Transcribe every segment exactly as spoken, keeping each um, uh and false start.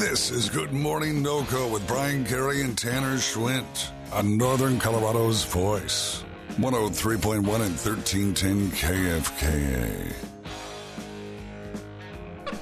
This is Good Morning NoCo with Brian Carey and Tanner Schwint on Northern Colorado's Voice. one oh three point one and thirteen ten K F K A.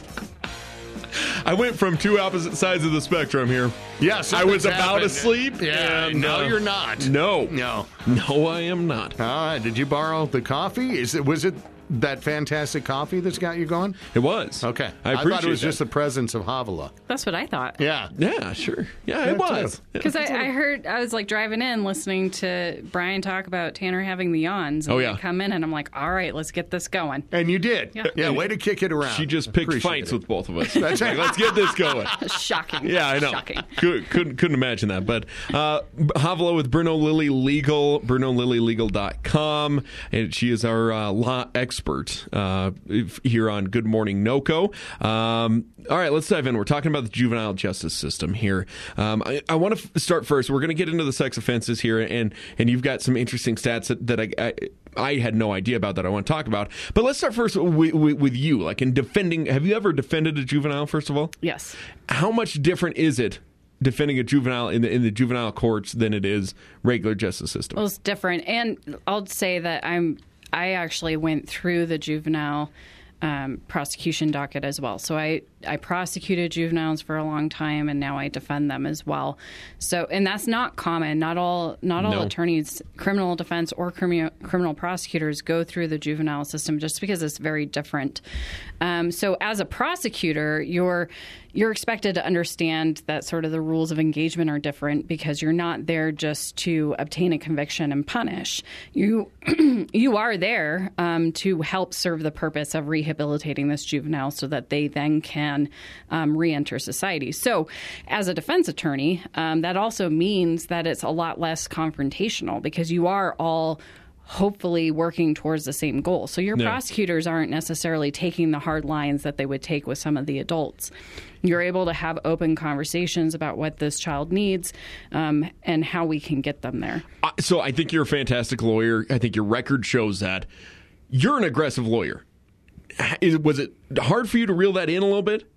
I went from two opposite sides of the spectrum here. Yes, I was about happened. asleep. Yeah, and, no, uh, you're not. No, No. no, I am not. All right, did you borrow the coffee? Is it was it that fantastic coffee that's got you going? It was. Okay. I I, appreciate thought it was that. just the presence of Havala. That's what I thought. Yeah. Yeah, sure. Yeah, Yeah, it was. too. Because I, I heard, I was like driving in listening to Brian talk about Tanner having the yawns. And Oh, yeah. I come in and I'm like, all right, let's get this going. And you did. Yeah. Yeah, way to kick it around. She just picked Appreciate fights it. with both of us. That's Like, let's get this going. Shocking. Yeah, I know. Shocking. Could, couldn't couldn't imagine that. But uh, Havala with Bruno Lilly Legal, bruno lilly legal dot com, and she is our uh, law expert uh, here on Good Morning NoCo. Um, all right, let's dive in. We're talking about the juvenile justice system here. Um, I, I want to f- start first. We're going to get into the sex offenses here, and and you've got some interesting stats that, that I, I I had no idea about that I want to talk about. But let's start first with, with, with you, like in defending. Have you ever defended a juvenile? First of all, Yes. how much different is it defending a juvenile in the in the juvenile courts than it is regular justice system? Well, it's different. And I'll say that I'm, I actually went through the juvenile um, prosecution docket as well. So I, I prosecuted juveniles for a long time, and now I defend them as well. So, and that's not common. Not all, not all No. attorneys, criminal defense or criminal criminal prosecutors go through the juvenile system just because it's very different. Um, so, as a prosecutor, you're you're expected to understand that sort of the rules of engagement are different because you're not there just to obtain a conviction and punish. You you are there um, to help serve the purpose of rehabilitating this juvenile so that they then can um, reenter society. So as a defense attorney, um, that also means that it's a lot less confrontational because you are all hopefully working towards the same goal. So your Yeah. prosecutors aren't necessarily taking the hard lines that they would take with some of the adults. You're able to have open conversations about what this child needs um, and how we can get them there. Uh, So I think you're a fantastic lawyer. I think your record shows that. You're an aggressive lawyer. Is, was it hard for you to reel that in a little bit?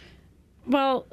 Well,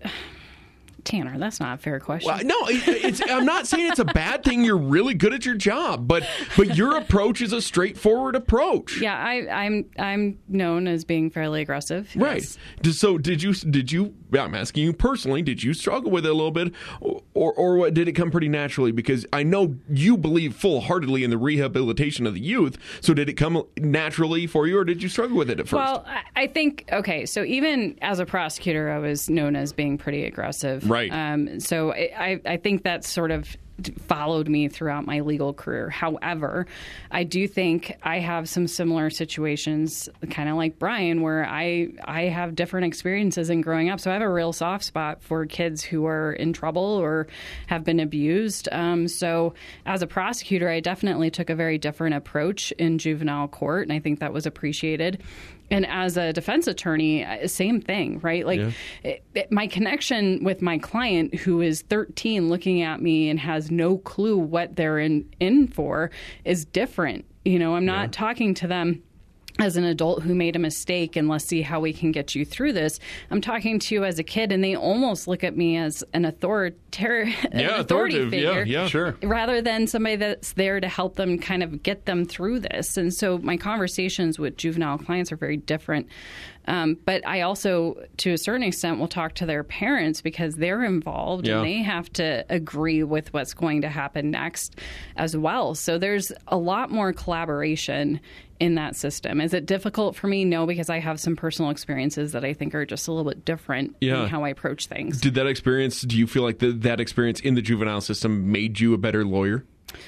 Tanner, that's not a fair question. Well, no, it, it's, I'm not saying it's a bad thing. You're really good at your job, but but your approach is a straightforward approach. Yeah, I, I'm I'm known as being fairly aggressive. Right. Yes. D- So did you? Did you? I'm asking you personally. Did you struggle with it a little bit, or or, or what, did it come pretty naturally? Because I know you believe full heartedly in the rehabilitation of the youth. So did it come naturally for you, or did you struggle with it at first? Well, I- I think okay. So even as a prosecutor, I was known as being pretty aggressive. Right. Um, so I, I I think that sort of followed me throughout my legal career. However, I do think I have some similar situations, kind of like Brian, where I I have different experiences in growing up. So I have a real soft spot for kids who are in trouble or have been abused. Um, so as a prosecutor, I definitely took a very different approach in juvenile court, and I think that was appreciated. And as a defense attorney, uh, same thing, right? Like Yeah. it, it, my connection with my client who is thirteen looking at me and has no clue what they're in, in for is different. You know, I'm not Yeah. talking to them as an adult who made a mistake and let's see how we can get you through this. I'm talking to you as a kid, and they almost look at me as an authoritative yeah, authority authoritative. figure Yeah, yeah, Sure. rather than somebody that's there to help them kind of get them through this. And so my conversations with juvenile clients are very different. Um, but I also, to a certain extent, will talk to their parents because they're involved Yeah. and they have to agree with what's going to happen next as well. So there's a lot more collaboration in that system. Is it difficult for me? No, because I have some personal experiences that I think are just a little bit different Yeah. in how I approach things. Did that experience? Do you feel like the, that experience in the juvenile system made you a better lawyer?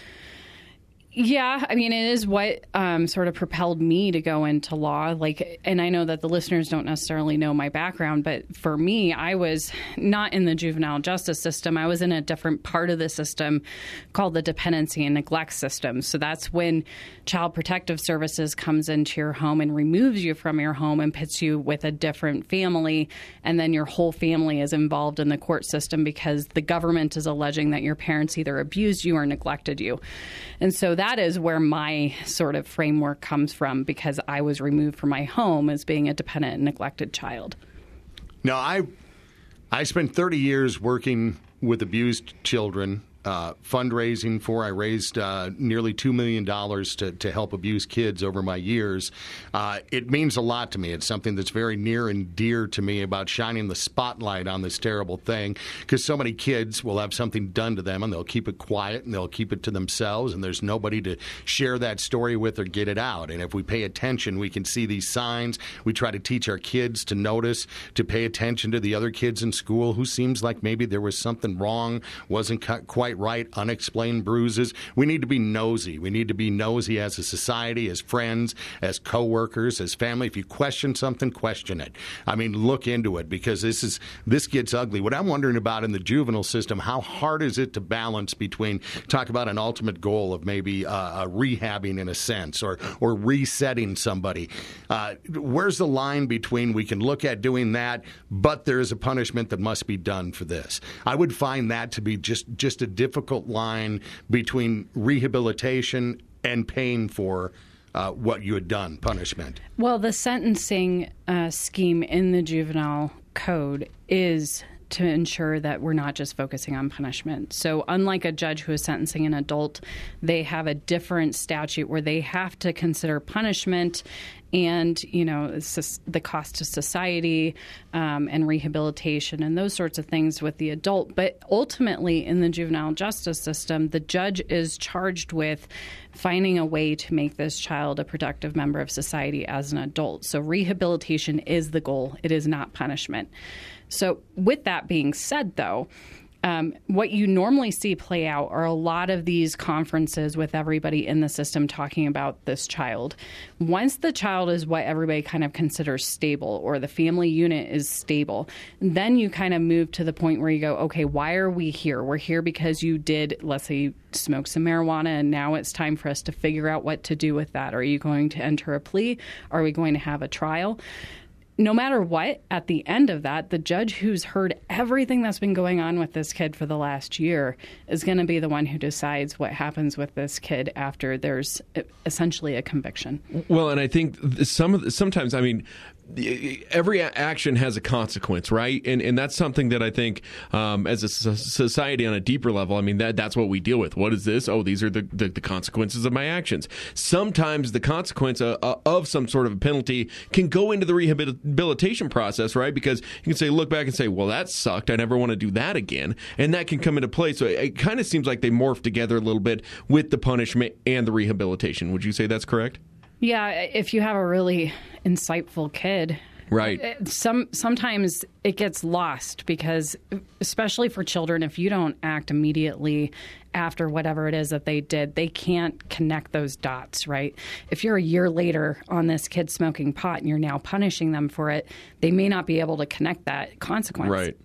Yeah, I mean, it is what um, sort of propelled me to go into law. Like, and I know that the listeners don't necessarily know my background, but for me, I was not in the juvenile justice system. I was in a different part of the system called the dependency and neglect system. So that's when Child Protective Services comes into your home and removes you from your home and puts you with a different family, and then your whole family is involved in the court system because the government is alleging that your parents either abused you or neglected you. And so that is where my sort of framework comes from, because I was removed from my home as being a dependent and neglected child. Now, I I spent thirty years working with abused children, uh, fundraising for. I raised uh, nearly two million dollars to, to help abused kids over my years. Uh, it means a lot to me. It's something that's very near and dear to me about shining the spotlight on this terrible thing, because so many kids will have something done to them and they'll keep it quiet and they'll keep it to themselves, and there's nobody to share that story with or get it out. And if we pay attention, we can see these signs. We try to teach our kids to notice, to pay attention to the other kids in school who seems like maybe there was something wrong, wasn't cut quite right, unexplained bruises. We need to be nosy. We need to be nosy as a society, as friends, as coworkers, as family. If you question something, question it. I mean, look into it, because this is this gets ugly. What I'm wondering about in the juvenile system, how hard is it to balance between, talk about an ultimate goal of maybe uh, rehabbing in a sense, or or resetting somebody. Uh, where's the line between we can look at doing that, but there is a punishment that must be done for this? I would find that to be just, just a difficult line between rehabilitation and paying for uh, what you had done, punishment. Well, the sentencing uh, scheme in the juvenile code is to ensure that we're not just focusing on punishment. So unlike a judge who is sentencing an adult, they have a different statute where they have to consider punishment and, you know, the cost to society um, and rehabilitation and those sorts of things with the adult. But ultimately, in the juvenile justice system, the judge is charged with finding a way to make this child a productive member of society as an adult. So rehabilitation is the goal. It is not punishment. So with that being said, though, Um, what you normally see play out are a lot of these conferences with everybody in the system talking about this child. Once the child is what everybody kind of considers stable, or the family unit is stable, then you kind of move to the point where you go, okay, why are we here? We're here because you did, let's say, smoke some marijuana, and now it's time for us to figure out what to do with that. Are you going to enter a plea? Are we going to have a trial? No matter what, at the end of that, the judge who's heard everything that's been going on with this kid for the last year is going to be the one who decides what happens with this kid after there's essentially a conviction. Well, and I think some of the, sometimes, I mean, every action has a consequence, right? And and that's something that I think um, as a society on a deeper level, I mean, that that's what we deal with. What is this? Oh, these are the, the, the consequences of my actions. Sometimes the consequence of, of some sort of a penalty can go into the rehabilitation process, right? Because you can say, look back and say, well, that sucked. I never want to do that again. And that can come into play. So it, it kind of seems like they morph together a little bit with the punishment and the rehabilitation. Would you say that's correct? Yeah, if you have a really insightful kid, right? Some sometimes it gets lost, because especially for children, if you don't act immediately after whatever it is that they did, they can't connect those dots, right? If you're a year later on this kid smoking pot and you're now punishing them for it, they may not be able to connect that consequence. Right.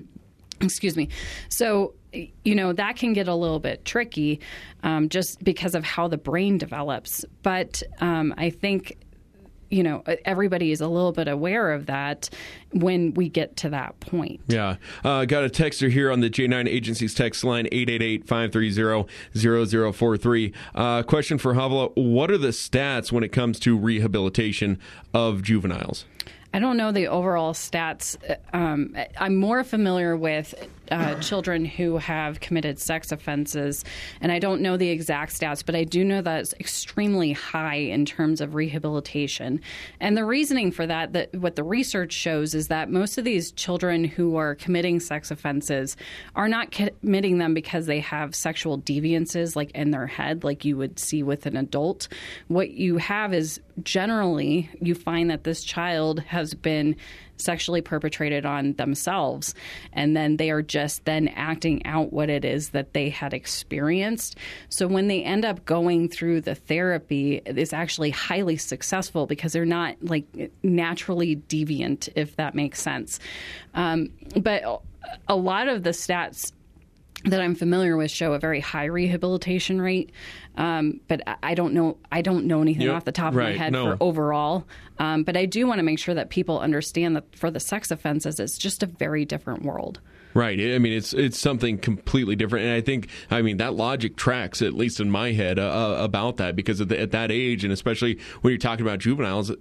Excuse me. So, you know, that can get a little bit tricky um, just because of how the brain develops. But um, I think, you know, everybody is a little bit aware of that when we get to that point. Yeah. Uh, got a texter here on the J nine Agency's text line, eight eight eight, five three zero, zero zero four three. Uh, question for Havla. What are the stats when it comes to rehabilitation of juveniles? I don't know the overall stats. Um, I'm more familiar with uh, children who have committed sex offenses, and I don't know the exact stats, but I do know that it's extremely high in terms of rehabilitation. And the reasoning for that, that what the research shows is that most of these children who are committing sex offenses are not committing them because they have sexual deviances like in their head, like you would see with an adult. What you have is generally you find that this child has been sexually perpetrated on themselves, and then they are just then acting out what it is that they had experienced. So when they end up going through the therapy, it's actually highly successful because they're not like naturally deviant, if that makes sense. Um, but a lot of the stats that I'm familiar with show a very high rehabilitation rate, um, but I don't know. I don't know anything yep. off the top of right. my head no. for overall. Um, but I do want to make sure that people understand that for the sex offenses, it's just a very different world. Right. I mean, it's it's something completely different. And I think, I mean, that logic tracks, at least in my head, uh, about that, because at, the, at that age, and especially when you're talking about juveniles,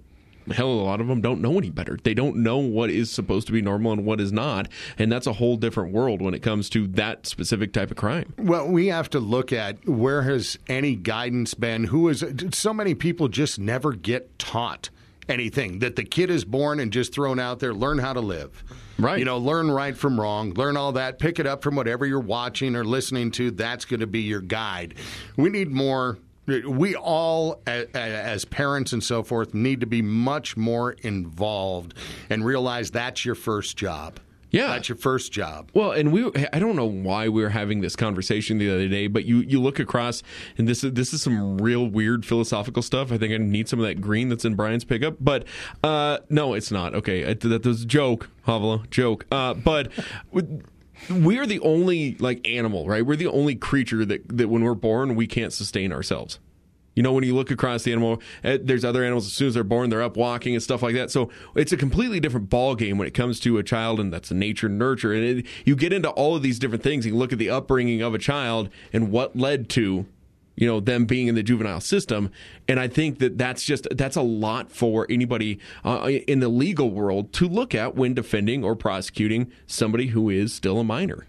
hell, a lot of them don't know any better. They don't know what is supposed to be normal and what is not, and that's a whole different world when it comes to that specific type of crime. Well, we have to look at where has any guidance been? Who is so many people just never get taught anything, that the kid is born and just thrown out there, learn how to live. Right. You know, learn right from wrong, learn all that, pick it up from whatever you're watching or listening to. That's going to be your guide. We need more. We all, as parents and so forth, need to be much more involved and realize that's your first job. Yeah. That's your first job. Well, and we I don't know why we were having this conversation the other day, but you, you look across, and this is this is some real weird philosophical stuff. I think I need some of that green that's in Brian's pickup. But uh, no, it's not. Okay, I, that was a joke, Havla, joke. Uh, but we're the only like animal, right? We're the only creature that, that when we're born, we can't sustain ourselves. You know, when you look across the animal, there's other animals, as soon as they're born, they're up walking and stuff like that. So it's a completely different ball game when it comes to a child, and that's a nature nurture. And it, you get into all of these different things. You look at the upbringing of a child and what led to, you know, them being in the juvenile system. And I think that that's just, that's a lot for anybody uh, in the legal world to look at when defending or prosecuting somebody who is still a minor.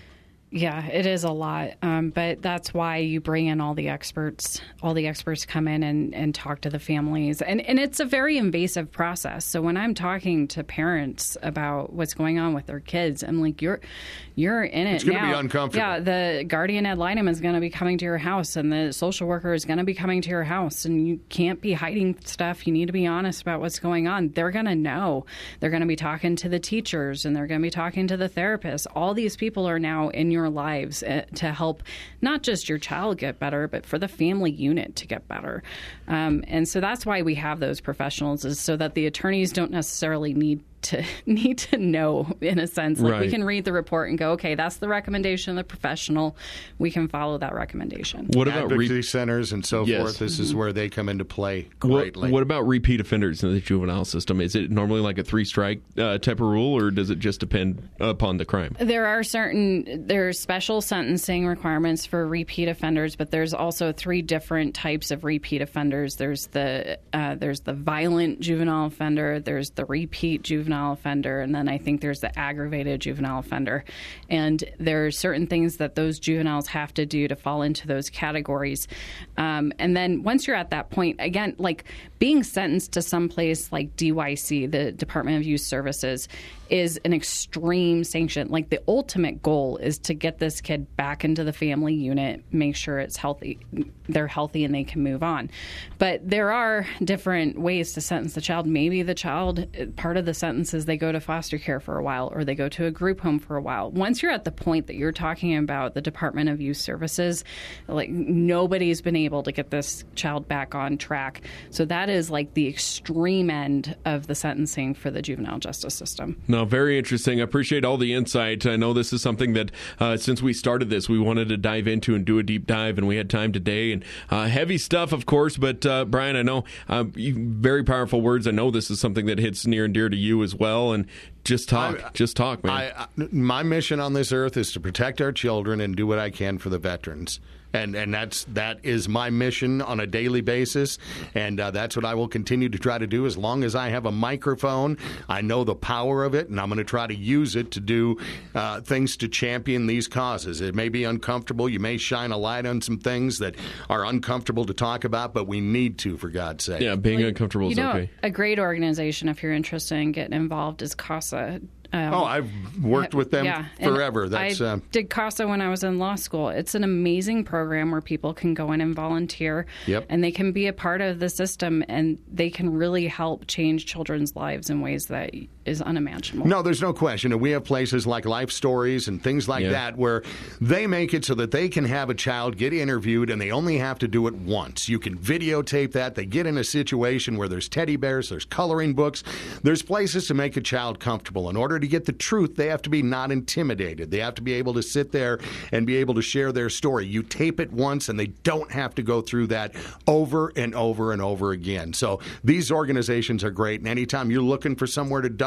Yeah, it is a lot, um, but that's why you bring in all the experts. All the experts come in and, and talk to the families, and, and it's a very invasive process. So when I'm talking to parents about what's going on with their kids, I'm like, you're you're in it It's going to now. be uncomfortable. Yeah, the guardian ad litem is going to be coming to your house, and the social worker is going to be coming to your house, and you can't be hiding stuff. You need to be honest about what's going on. They're going to know. They're going to be talking to the teachers, and they're going to be talking to the therapists. All these people are now in your lives to help not just your child get better, but for the family unit to get better. Um, and so that's why we have those professionals, is so that the attorneys don't necessarily need to need to know, in a sense. Like, right. We can read the report and go, okay, that's the recommendation of the professional. We can follow that recommendation. What about advocacy re- centers and so yes. forth? This is where they come into play what, greatly. what about repeat offenders in the juvenile system? Is it normally like a three-strike uh, type of rule, or does it just depend upon the crime? There are certain, there's special sentencing requirements for repeat offenders, but there's also three different types of repeat offenders. There's the uh, there's the violent juvenile offender, there's the repeat juvenile offender, and then I think there's the aggravated juvenile offender. And there are certain things that those juveniles have to do to fall into those categories. Um, and then once you're at that point, again, like being sentenced to some place like D Y C, the Department of Youth Services, is an extreme sanction. Like, the ultimate goal is to get this kid back into the family unit, make sure it's healthy, they're healthy and they can move on. But there are different ways to sentence the child. Maybe the child, part of the sentence is they go to foster care for a while, or they go to a group home for a while. Once you're at the point that you're talking about the Department of Youth Services, like, nobody's been able to get this child back on track. So that is like the extreme end of the sentencing for the juvenile justice system. No, very interesting. I appreciate all the insight. I know this is something that uh, since we started this, we wanted to dive into and do a deep dive, and we had time today. And uh, heavy stuff, of course. But uh, Brian, I know uh, you, very powerful words. I know this is something that hits near and dear to you as well. And just talk, I, just talk, man. I, I, my mission on this earth is to protect our children and do what I can for the veterans. And and that's that is my mission on a daily basis, and uh, that's what I will continue to try to do as long as I have a microphone. I know the power of it, and I'm going to try to use it to do uh, things to champion these causes. It may be uncomfortable. You may shine a light on some things that are uncomfortable to talk about, but we need to, for God's sake. Yeah, being like, uncomfortable is you know, okay. A great organization, if you're interested in getting involved, is CASA. Um, oh, I've worked with them yeah, forever. That's I uh, did CASA when I was in law school. It's an amazing program where people can go in and volunteer, yep. and they can be a part of the system, and they can really help change children's lives in ways that is unimaginable. No, there's no question. And we have places like Life Stories and things like yeah. that where they make it so that they can have a child get interviewed, and they only have to do it once. You can videotape that. They get in a situation where there's teddy bears, there's coloring books. There's places to make a child comfortable. In order to get the truth, they have to be not intimidated. They have to be able to sit there and be able to share their story. You tape it once, and they don't have to go through that over and over and over again. So these organizations are great, and anytime you're looking for somewhere to donate,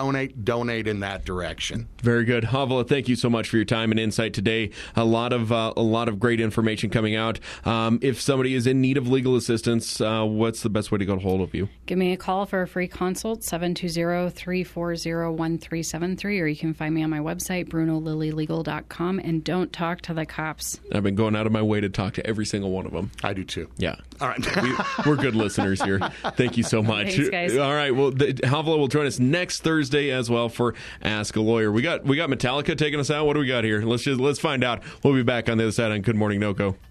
donate, donate in that direction. Very good. Havila, thank you so much for your time and insight today. A lot of uh, a lot of great information coming out. Um, if somebody is in need of legal assistance, uh, what's the best way to get a hold of you? Give me a call for a free consult, seven two zero, three four zero, one three seven three, or you can find me on my website, bruno lilly legal dot com, and don't talk to the cops. I've been going out of my way to talk to every single one of them. I do too. Yeah. All right. we, we're good listeners here. Thank you so much. Thanks, guys. All right. Well, the, Havila will join us next Thursday as well for Ask a Lawyer. We got we got Metallica taking us out. What do we got here? Let's just let's find out. We'll be back on the other side on Good Morning NoCo.